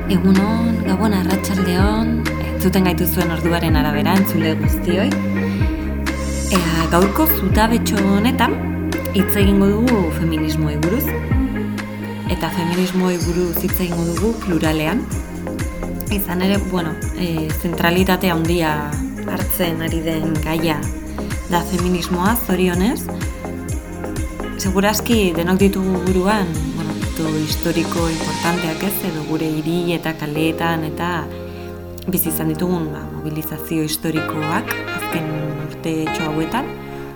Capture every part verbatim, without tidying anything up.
Egunon, gabon, arratsaldeon, entzuten gaituzuen orduaren arabera, entzule guztioi. Ea, gaurko zutabetxo honetan, hitz egingo dugu feminismoei buruz. Eta feminismoei buruz hitz egingo dugu pluralean. Izan ere, bueno, e, zentralitate handia hartzen ari den gaia da feminismoa, zorionez. Segurazki denok ditugu buruan, bueno, hito historiko importanteak ez, edo gure hiri eta kaleetan eta bizi izan ditugun ba, mobilizazio historikoak azken urtetxo hauetan.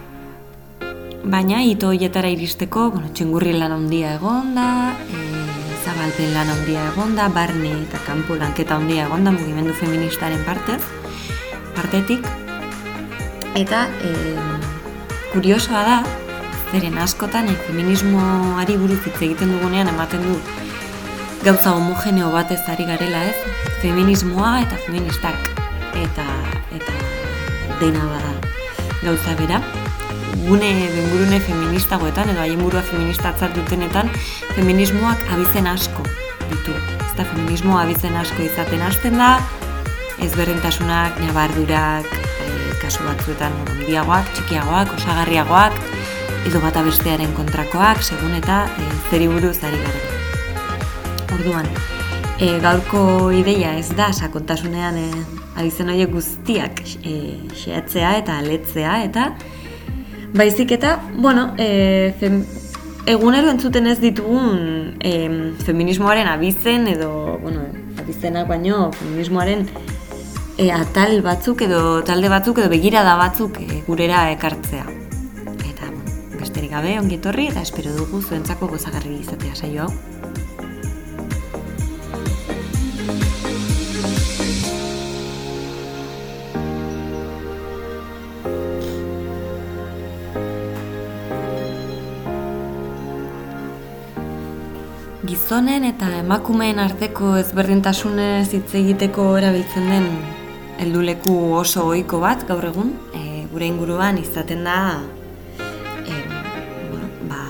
Baina hito horietara iristeko, bueno, txingurri lan handia egon da, e, zabalpen lan handia egon da, barne eta kanpo lanketa handia egon da, mugimendu feministaren partez, partetik. Eta e, kuriosoa da, zeren askotan e, feminismoari buruz hitz egiten dugunean ematen du gauza homogeneo batez ari garela, ez? Feminismoa eta feministak eta eta dena bada gauza bera. Gune bengurune feministagoetan edo haien burua feministatzat dutenetan feminismoak abizen asko ditu. Ezta feminismoa abizen asko izaten hasten da, ezberdintasunak, nabardurak, e, kasu batzuetan handiagoak, txikiagoak, osagarriagoak, edo bata bestearen kontrakoak, segun eta e, zeri buruz ari garen. Orduan, e, gaurko ideia ez da sakontasunean e, abizen horiek guztiak e, xeatzea eta aletzea, eta baizik eta, bueno, e, fem, egunero entzuten ez ditugun e, feminismoaren abizen edo, bueno, abizenak baino feminismoaren e, atal batzuk edo talde batzuk edo begirada batzuk e, gurera ekartzea. Eta, besterik gabe, ongi etorri eta espero dugu zuentzako gozagarri izatea saio hau. Gizonen eta emakumeen arteko ezberdintasunez hitz egiteko erabiltzen den helduleku oso ohiko bat gaur egun, e, gure inguruan izaten da e, bueno, ba,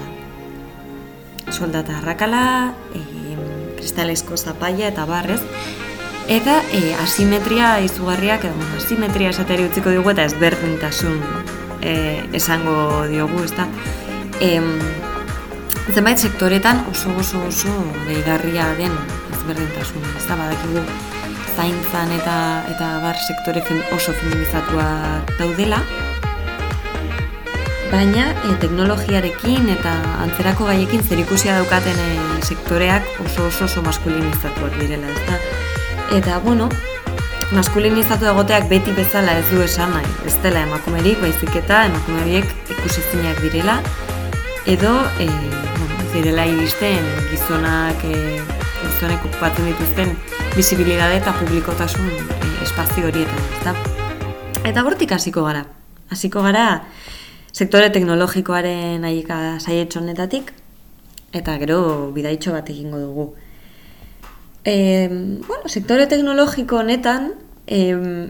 soldata arrakala, e, kristalesko zapaia eta barrez, eta e, asimetria izugarriak, edo asimetria esateari utziko diogu eta ezberdintasun e, esango diogu, ezta? E, Zenbait sektoretan oso oso oso gehigarria den ezberdintasuna, ez da, badakigu zaintzan eta eta bar sektore fem, oso feminizatuak daudela, baina e, teknologiarekin eta antzerako gaiekin zerikusia daukaten e, sektoreak oso oso oso maskulinizatuak direla, ez da. Eta, bueno, maskulinizatu egoteak beti bezala ez du esan nahi, ez dela emakumerik, baizik eta emakume horiek ikusezinak direla, edo e, bueno, zirela iristen gizonak e, gizonek okupatzen dituzten bisibilidade eta publikotasun e, espazio horietan, ezta? Eta hortik hasiko gara. Hasiko gara sektore teknologikoaren aika saietxo honetatik eta gero bidaitxo bat egingo dugu. E, bueno, sektore teknologiko honetan e,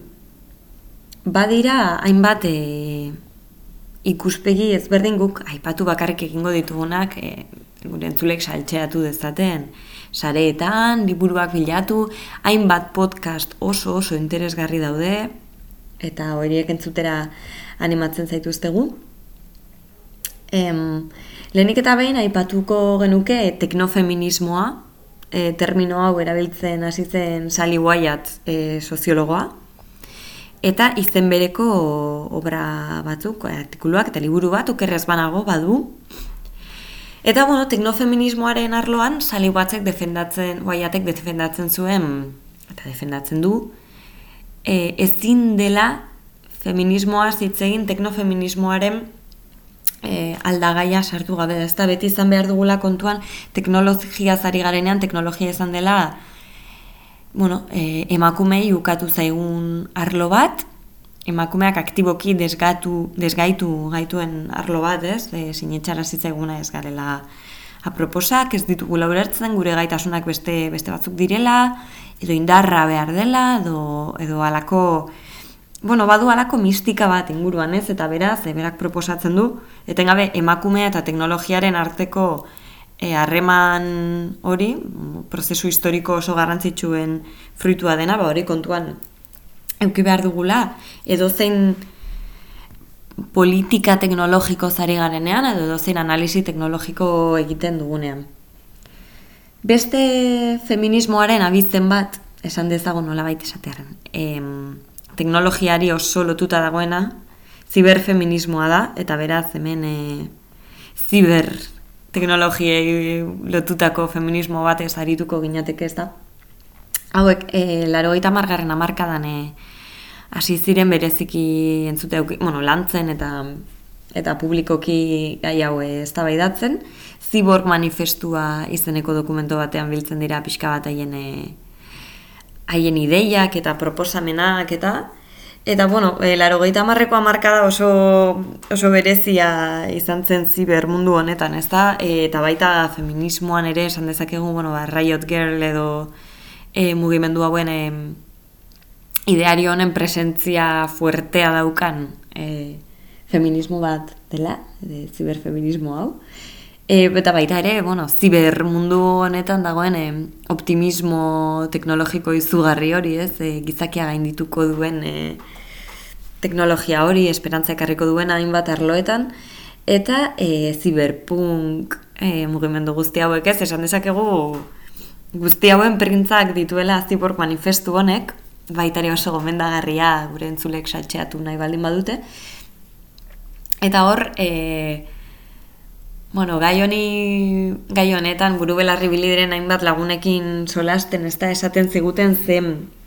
badira hainbat e, ikuspegi ezberdin guk aipatu bakarrik egingo ditugunak e, gure entzulek saltxeatu dezaten sareetan, liburuak bilatu, hainbat podcast oso oso interesgarri daude eta horiek entzutera animatzen zaituztegu. Em, lehenik eta behin aipatuko genuke teknofeminismoa, e, termino hau erabiltzen hasi zen Sally Wyatt e, soziologoa. Eta izen bereko obra batzuk, artikuluak eta liburu bat okerrez banago badu. Eta, bueno, teknofeminismoaren arloan Sally Wyatek defendatzen, Wyatek defendatzen zuen, eta defendatzen du, e, ezin dela feminismoa hitz egin teknofeminismoaren e, aldagaia sartu gabe. Ez da beti izan behar dugula kontuan teknologiaz ari garenean, teknologia izan dela bueno, e, emakumei ukatu zaigun arlo bat, emakumeak aktiboki desgatu, desgaitu gaituen arlo bat, ez? E, sinetxara zitzaiguna ez garela aproposak, ez ditugula ulertzen, gure gaitasunak beste beste batzuk direla, edo indarra behar dela, edo, edo alako, bueno, badu alako mistika bat inguruan, ez? Eta beraz, e, berak proposatzen du, etengabe emakumea eta teknologiaren arteko harreman e, hori, prozesu historiko oso garrantzitsuen fruitua dena, ba hori kontuan eduki behar dugula, edozein politika teknologiko zari garenean, edo edozein analisi teknologiko egiten dugunean. Beste feminismoaren abizen bat, esan dezagun nolabait esatearen, em, teknologiari oso lotuta dagoena, ziberfeminismoa da, eta beraz hemen e, ziber teknologiei lotutako feminismo bat ez arituko ginateke ez da. Hauek, e, laurogeita hamargarren hamarkadan e, hasi ziren bereziki entzute, bueno, lantzen eta eta publikoki gai hau eztabaidatzen. Ziborg manifestua izeneko dokumento batean biltzen dira pixka bat haien e, haien ideiak eta proposamenak eta eta bueno, e, laurogeita hamarreko hamarkada oso oso berezia izan zen ziber mundu honetan, ezta? E, eta baita feminismoan ere esan dezakegu, bueno, ba, Riot Girl edo e, mugimendu hauen e, ideario honen presentzia fuertea daukan e, feminismo bat dela, de ziberfeminismo hau. E, eta baita ere, bueno, ziber mundu honetan dagoen e, optimismo teknologiko izugarri hori, ez? E, gizakia gaindituko duen e, teknologia hori, esperantza ekarriko duen hainbat arloetan, eta e, ziberpunk e, mugimendu guzti hauek ez, esan dezakegu guzti hauen printzak dituela Ziborg manifestu honek, baitari oso gomendagarria gure entzulek saltxeatu nahi baldin badute. Eta hor, e, bueno, gai honi, gai honetan buru belarri bilidiren hainbat lagunekin solasten, ez da esaten ziguten ze,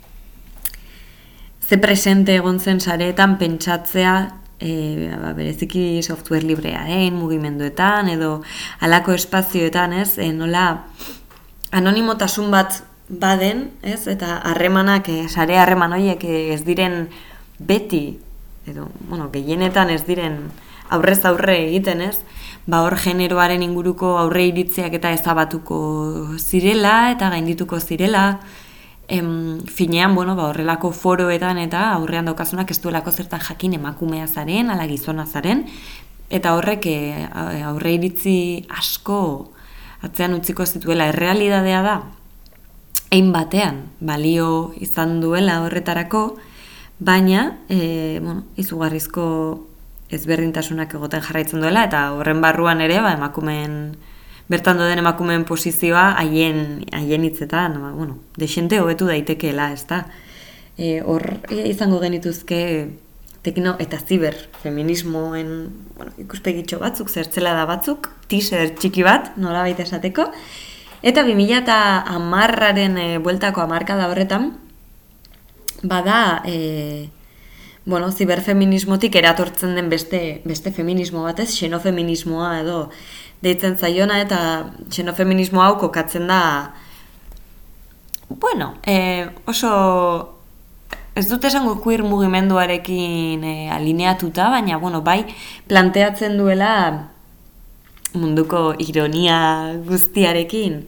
ze presente egon zen sareetan pentsatzea e, ba, bereziki software librearen mugimenduetan edo halako espazioetan, ez, e, nola anonimotasun bat baden, ez, eta harremanak, e, sare harreman horiek e, ez diren beti, edo, bueno, gehienetan ez diren aurrez aurre egiten, ez, ba hor generoaren inguruko aurre iritziak eta ezabatuko zirela eta gaindituko zirela, em, finean, bueno, ba horrelako foroetan eta aurrean daukasunak ez duelako zertan jakin emakumea zaren, ala gizona zaren, eta horrek e, aurre iritzi asko atzean utziko zituela. Errealitatea da, hein batean balio izan duela horretarako, baina, e, bueno, izugarrizko ezberdintasunak egoten jarraitzen duela, eta horren barruan ere, ba, emakumeen, bertan doden emakumeen posizioa haien, haien hitzetan, ba, bueno, desente hobetu daitekeela, ez da. E, hor e, izango genituzke tekno eta ziber feminismoen, bueno, ikuspegitxo batzuk, zertzela da batzuk, teaser txiki bat, nolabait esateko, eta bi mila hamarraren e, bueltako hamarkada horretan, bada, e, bueno, ziberfeminismotik eratortzen den beste, beste feminismo batez, xenofeminismoa edo deitzen zaiona, eta xenofeminismo hau kokatzen da, bueno, e, oso, ez dut esango queer mugimenduarekin e, alineatuta, baina, bueno, bai, planteatzen duela munduko ironia guztiarekin,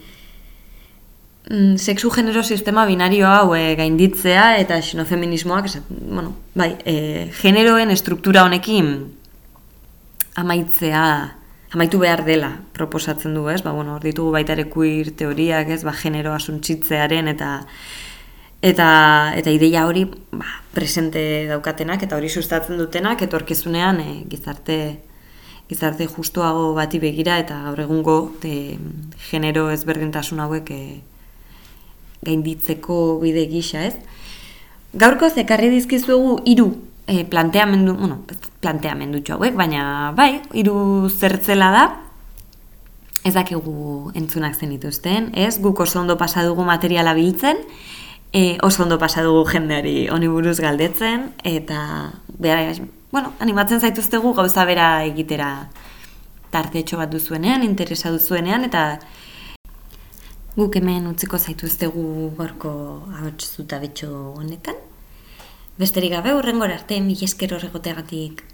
sexu genero sistema binario hau e, gainditzea eta xenofeminismoak, bueno, bai, e, generoen estruktura honekin amaitzea, amaitu behar dela proposatzen du, ez? Ba, bueno, hor ditugu baita ere queer teoriak, ez? Ba, generoa suntsitzearen eta eta eta ideia hori, ba, presente daukatenak eta hori sustatzen dutenak etorkizunean e, gizarte gizarte justuago bati begira eta gaur egungo de, genero ezberdintasun hauek e, gainditzeko bide gisa, ez? Gaurko ekarri dizkizuegu hiru e, planteamendu, bueno, planteamendutxo hauek, baina bai, hiru zertzela da, ez dakigu entzunak zenituzten, ez? Guk oso ondo pasa dugu materiala biltzen, e, oso ondo pasa dugu jendeari honi buruz galdetzen, eta behar, bueno, animatzen zaituztegu gauza bera egitera tartetxo bat duzuenean, interesa duzuenean, eta guk hemen utziko zaituztegu gorko ahots zutabetxo honetan. Besterik gabe, hurrengora arte, mila esker horregoteagatik.